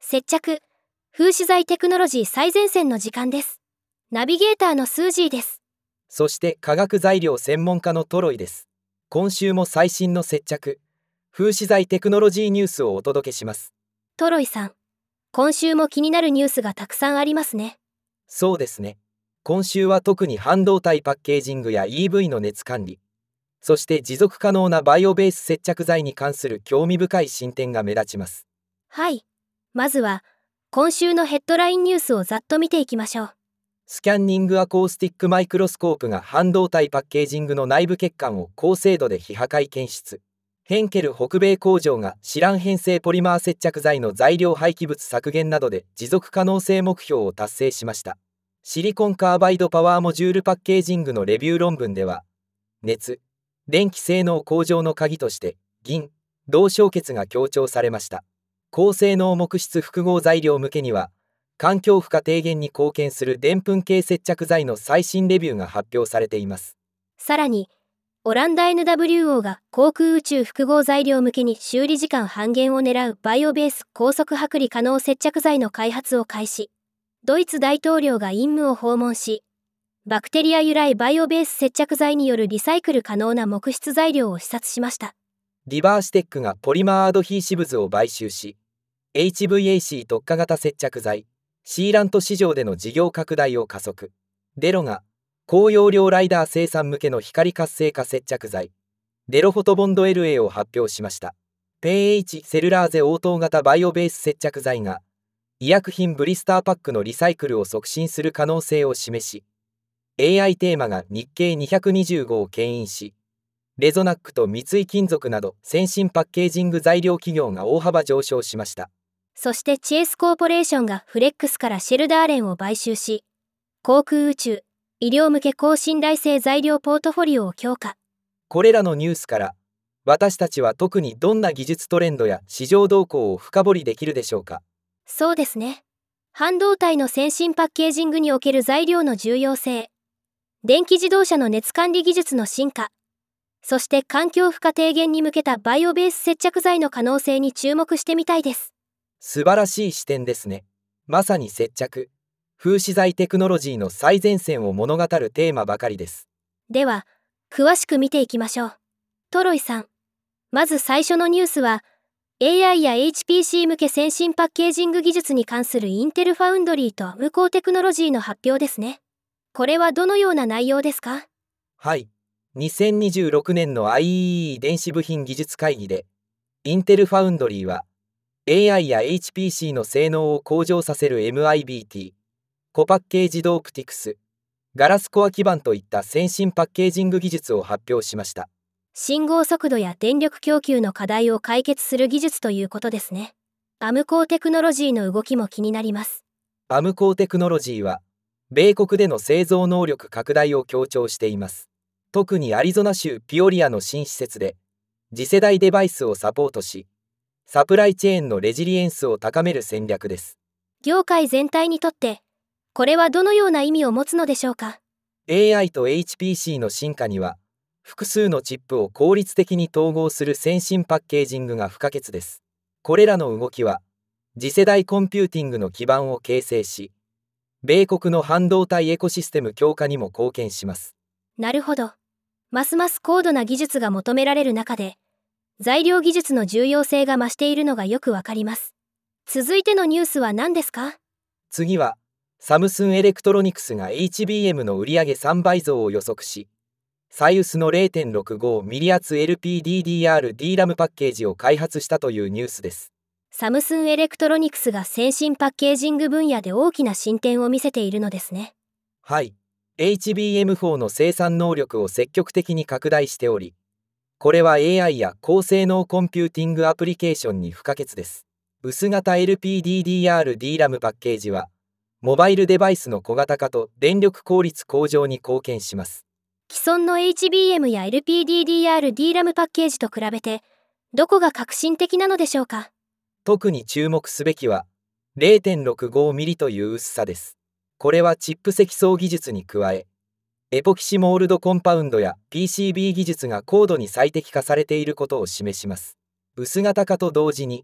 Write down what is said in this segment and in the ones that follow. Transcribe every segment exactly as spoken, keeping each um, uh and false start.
接着、風刺材テクノロジー最前線の時間です。ナビゲーターのスージーです。 そして化学材料専門家のトロイです。今週も最新の接着、風刺材テクノロジーニュースをお届けします。 トロイさん、今週も気になるニュースがたくさんありますね。 そうですね。今週は特に半導体パッケージングや イーブイ の熱管理、そして持続可能なバイオベース接着剤に関する興味深い進展が目立ちます。 はい。まずは、今週のヘッドラインニュースをざっと見ていきましょう。 スキャンニングアコースティックマイクロスコープが半導体パッケージングの内部欠陥を高精度で非破壊検出。ヘンケル北米工場がシラン変性ポリマー接着剤の材料廃棄物削減などで持続可能性目標を達成しました。シリコンカーバイドパワーモジュールパッケージングのレビュー論文では、熱、電気性能向上の鍵として銀、銅焼結が強調されました。高性能木質複合材料向けには、環境負荷低減に貢献するでんぷん系接着剤の最新レビューが発表されています。 さらに、オランダ エヌダブリューオー が航空宇宙複合材料向けに修理時間半減を狙うバイオベース高速剥離可能接着剤の開発を開始。ドイツ大統領が陰務を訪問し、バクテリア由来バイオベース接着剤によるリサイクル可能な木質材料を視察しました。 リバーシテックがポリマーアドヒーシブズを買収し、エイチブイエーシー 特化型接着剤、シーラント市場での事業拡大を加速。デロが高容量ライダー生産向けの光活性化接着剤、デロフォトボンド エルエー を発表しました。ピーエイチ セルラーゼ応答型バイオベース接着剤が、医薬品ブリスターパックのリサイクルを促進する可能性を示し、エーアイ テーマが日経にひゃくにじゅうごを牽引し、レゾナックと三井金属など先進パッケージング材料企業が大幅上昇しました。 そしてチェイスコーポレーションがフレックスからシェルダーレンを買収し、航空宇宙、医療向け高信頼性材料ポートフォリオを強化。 これらのニュースから、私たちは特にどんな技術トレンドや市場動向を深掘りできるでしょうか。 そうですね。半導体の先進パッケージングにおける材料の重要性、電気自動車の熱管理技術の進化、そして環境負荷低減に向けたバイオベース接着剤の可能性に注目してみたいです。 素晴らしい視点ですね。まさに接着、風刺材テクノロジーの最前線を物語るテーマばかりです。 では、詳しく見ていきましょう。トロイさん、まず最初のニュースは、エーアイ や エイチピーシー 向け先進パッケージング技術に関するインテルファウンドリーとアムコーテクノロジーの発表ですね。これはどのような内容ですか？ はい。にせんにじゅうろくねんの アイイーイー 電子部品技術会議で、インテルファウンドリーは、エーアイ や エイチピーシー の性能を向上させる エムアイビーティー、コパッケージドオプティクス、ガラスコア基板といった先進パッケージング技術を発表しました。 信号速度や電力供給の課題を解決する技術ということですね。アムコーテクノロジーの動きも気になります。 アムコーテクノロジーは、米国での製造能力拡大を強調しています。特にアリゾナ州ピオリアの新施設で、次世代デバイスをサポートし、サプライチェーンのレジリエンスを高める戦略です。 業界全体にとって、これはどのような意味を持つのでしょうか？ エーアイ と エイチピーシー の進化には、複数のチップを効率的に統合する先進パッケージングが不可欠です。これらの動きは、次世代コンピューティングの基盤を形成し、米国の半導体エコシステム強化にも貢献します。 なるほど。ますます高度な技術が求められる中で、材料技術の重要性が増しているのがよくわかります。続いてのニュースは何ですか？ 次は、サムスンエレクトロニクスが エイチビーエム の売上さんばい増を予測し、サイウスの れいてんろくごミリ圧 エルピーディーディーアール ディーラム パッケージを開発したというニュースです。 サムスンエレクトロニクスが先進パッケージング分野で大きな進展を見せているのですね。 はい。エイチビーエムフォー の生産能力を積極的に拡大しており、これは エーアイ や高性能コンピューティングアプリケーションに不可欠です。薄型 エルピーディーディーアール ディーラム パッケージは、モバイルデバイスの小型化と電力効率向上に貢献します。 既存の エイチビーエム や エルピーディーディーアール ディーラム パッケージと比べて、どこが革新的なのでしょうか？ 特に注目すべきは れいてんろくごミリ という薄さです。これはチップ積層技術に加え、エポキシモールドコンパウンドや ピーシービー 技術が高度に最適化されていることを示します。薄型化と同時に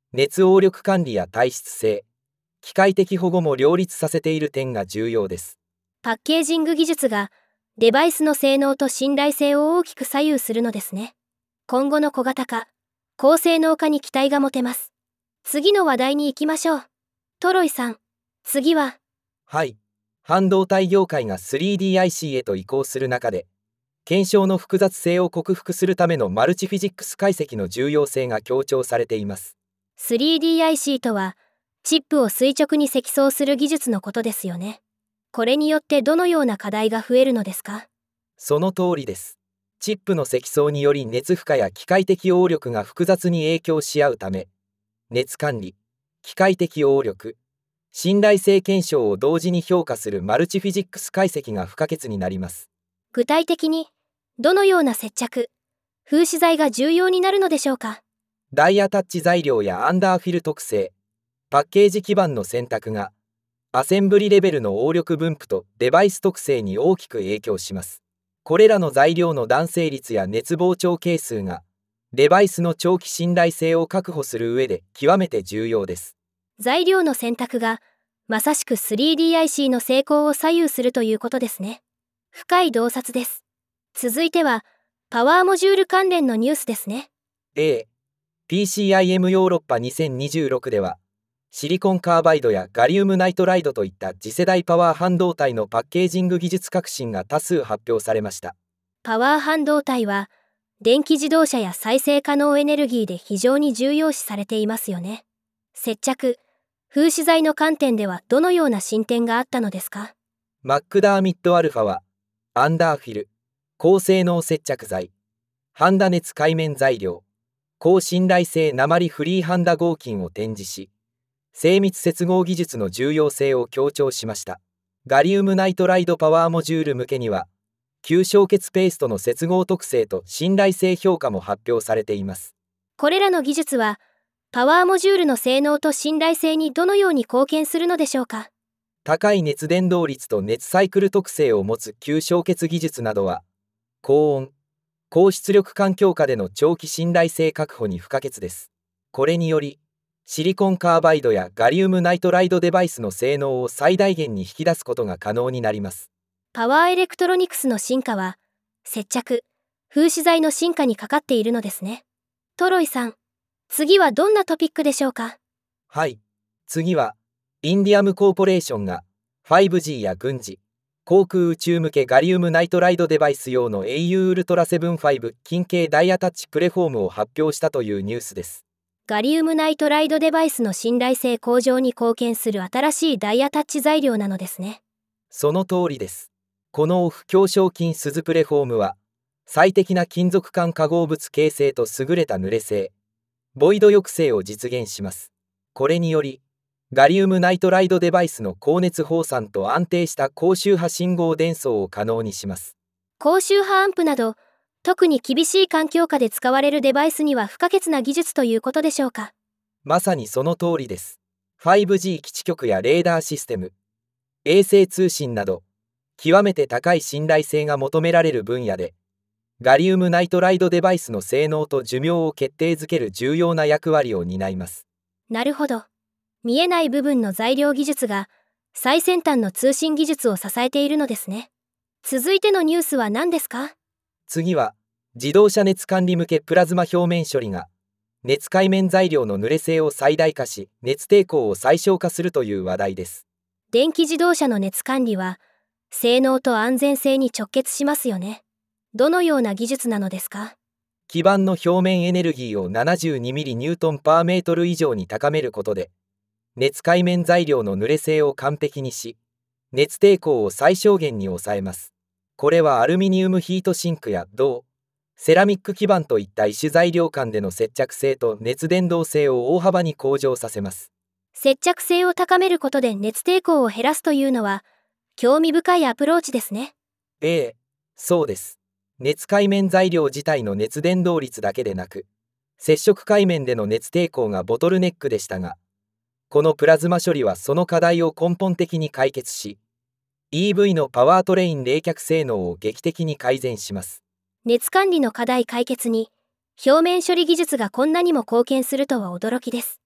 熱応力管理や耐湿性、機械的保護も両立させている点が重要です。 パッケージング技術がデバイスの性能と信頼性を大きく左右するのですね。今後の小型化、高性能化に期待が持てます。次の話題に行きましょう。トロイさん、次は。 はい。半導体業界が スリーディーアイシー へと移行する中で、検証の複雑性を克服するためのマルチフィジックス解析の重要性が強調されています。 スリーディーアイシー とは、チップを垂直に積層する技術のことですよね。これによってどのような課題が増えるのですか？ その通りです。チップの積層により熱負荷や機械的応力が複雑に影響し合うため、熱管理、機械的応力、信頼性検証を同時に評価するマルチフィジックス解析が不可欠になります。 具体的に、どのような接着、封止材が重要になるのでしょうか？ ダイヤタッチ材料やアンダーフィル特性、パッケージ基板の選択が、アセンブリレベルの応力分布とデバイス特性に大きく影響します。これらの材料の弾性率や熱膨張係数が、デバイスの長期信頼性を確保する上で極めて重要です。 材料の選択が、まさしく スリーディーアイシー の成功を左右するということですね。深い洞察です。続いては、パワーモジュール関連のニュースですね。 A、ピーシーアイエム ヨーロッパにせんにじゅうろくでは、シリコンカーバイドやガリウムナイトライドといった次世代パワー半導体のパッケージング技術革新が多数発表されました。 パワー半導体は、電気自動車や再生可能エネルギーで非常に重要視されていますよね。接着、封止材の観点ではどのような進展があったのですか？ マックダーミットアルファは、アンダーフィル、高性能接着剤、ハンダ熱界面材料、高信頼性鉛フリーハンダ合金を展示し、精密接合技術の重要性を強調しました。ガリウムナイトライドパワーモジュール向けには、吸焼結ペーストの接合特性と信頼性評価も発表されています。 これらの技術は、パワーモジュールの性能と信頼性にどのように貢献するのでしょうか？ 高い熱伝導率と熱サイクル特性を持つ吸焼結技術などは、高温、高出力環境下での長期信頼性確保に不可欠です。これにより、シリコンカーバイドやガリウムナイトライドデバイスの性能を最大限に引き出すことが可能になります。 パワーエレクトロニクスの進化は、接着、封止材の進化にかかっているのですね。トロイさん、次はどんなトピックでしょうか？ はい、次は、インディアムコーポレーションが ファイブジー や軍事、航空宇宙向けガリウムナイトライドデバイス用の エーユー ウルトラセブンじゅうご近景ダイヤタッチプレフォームを発表したというニュースです。 ガリウムナイトライドデバイスの信頼性向上に貢献する新しいダイヤタッチ材料なのですね。 その通りです。このオフ強小金鈴プレフォームは、最適な金属間化合物形成と優れた濡れ性、ボイド抑制を実現します。これにより、ガリウムナイトライドデバイスの高熱放散と安定した高周波信号伝送を可能にします。 高周波アンプなど、特に厳しい環境下で使われるデバイスには不可欠な技術ということでしょうか？ まさにその通りです。ファイブジー 基地局やレーダーシステム、衛星通信など、極めて高い信頼性が求められる分野で、ガリウムナイトライドデバイスの性能と寿命を決定づける重要な役割を担います。 なるほど。見えない部分の材料技術が最先端の通信技術を支えているのですね。続いてのニュースは何ですか？ 次は、自動車熱管理向けプラズマ表面処理が、熱界面材料の濡れ性を最大化し、熱抵抗を最小化するという話題です。 電気自動車の熱管理は、性能と安全性に直結しますよね。どのような技術なのですか？ 基板の表面エネルギーを ななじゅうにミリニュートンパーメートル以上に高めることで、熱界面材料の濡れ性を完璧にし、熱抵抗を最小限に抑えます。これはアルミニウムヒートシンクや銅、セラミック基板といった異種材料間での接着性と熱伝導性を大幅に向上させます。 接着性を高めることで熱抵抗を減らすというのは、興味深いアプローチですね。 ええ、そうです。熱界面材料自体の熱伝導率だけでなく、接触界面での熱抵抗がボトルネックでしたが、このプラズマ処理はその課題を根本的に解決し、イーブイ のパワートレイン冷却性能を劇的に改善します。 熱管理の課題解決に、表面処理技術がこんなにも貢献するとは驚きです。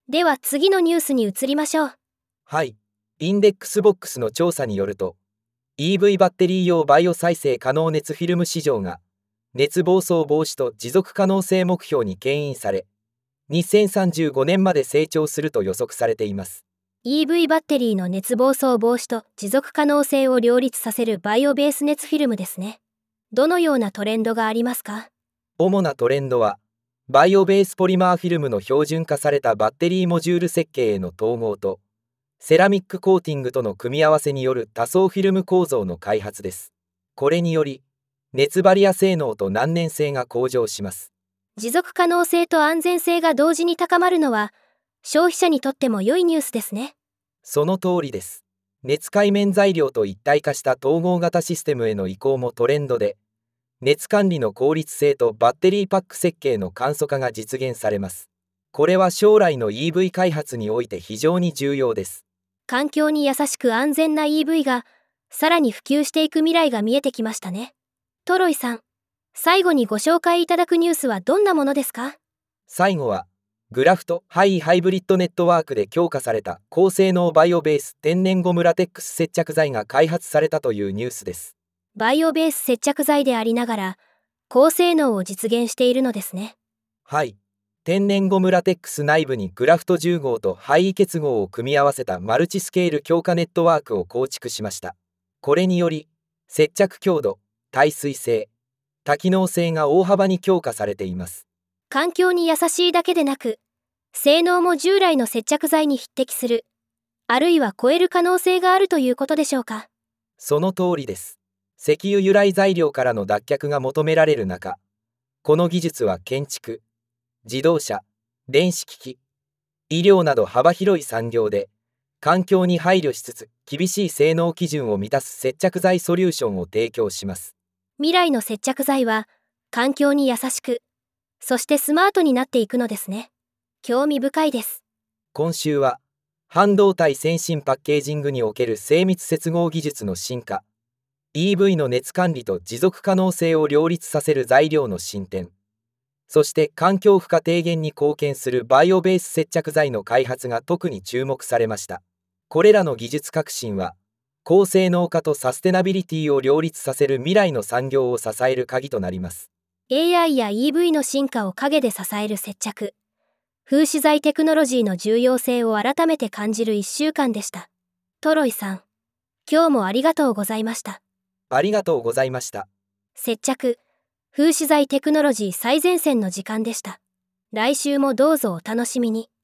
では次のニュースに移りましょう。 はい。インデックスボックスの調査によると、イーブイ バッテリー用バイオ再生可能熱フィルム市場が、熱暴走防止と持続可能性目標に牽引され、にせんさんじゅうごねんまで成長すると予測されています。 イーブイ バッテリーの熱暴走防止と持続可能性を両立させるバイオベース熱フィルムですね。どのようなトレンドがありますか？ 主なトレンドは、バイオベースポリマーフィルムの標準化されたバッテリーモジュール設計への統合と、セラミックコーティングとの組み合わせによる多層フィルム構造の開発です。これにより、熱バリア性能と難燃性が向上します。 持続可能性と安全性が同時に高まるのは、消費者にとっても良いニュースですね。 その通りです。熱界面材料と一体化した統合型システムへの移行もトレンドで、熱管理の効率性とバッテリーパック設計の簡素化が実現されます。これは将来の イーブイ 開発において非常に重要です。 環境に優しく安全な イーブイ がさらに普及していく未来が見えてきましたね。トロイさん、最後にご紹介いただくニュースはどんなものですか？ 最後は、グラフトハイハイブリッドネットワークで強化された高性能バイオベース天然ゴムラテックス接着剤が開発されたというニュースです。 バイオベース接着剤でありながら、高性能を実現しているのですね。 はい。天然ゴムラテックス内部にグラフトじゅう号と廃位結合を組み合わせたマルチスケール強化ネットワークを構築しました。これにより、接着強度、耐水性、多機能性が大幅に強化されています。 環境に優しいだけでなく、性能も従来の接着剤に匹敵する、あるいは超える可能性があるということでしょうか？ その通りです。石油由来材料からの脱却が求められる中、この技術は建築、自動車、電子機器、医療など幅広い産業で、環境に配慮しつつ厳しい性能基準を満たす接着剤ソリューションを提供します。 未来の接着剤は環境に優しく、そしてスマートになっていくのですね。興味深いです。 今週は、半導体先進パッケージングにおける精密接合技術の進化、イーブイ の熱管理と持続可能性を両立させる材料の進展、そして環境負荷低減に貢献するバイオベース接着剤の開発が特に注目されました。これらの技術革新は、高性能化とサステナビリティを両立させる未来の産業を支える鍵となります。 エーアイ や イーブイ の進化を陰で支える接着、風刺剤テクノロジーの重要性を改めて感じるいっしゅうかんでした。トロイさん、今日もありがとうございました。 ありがとうございました。 接着、風刺剤テクノロジー最前線の時間でした。来週もどうぞお楽しみに。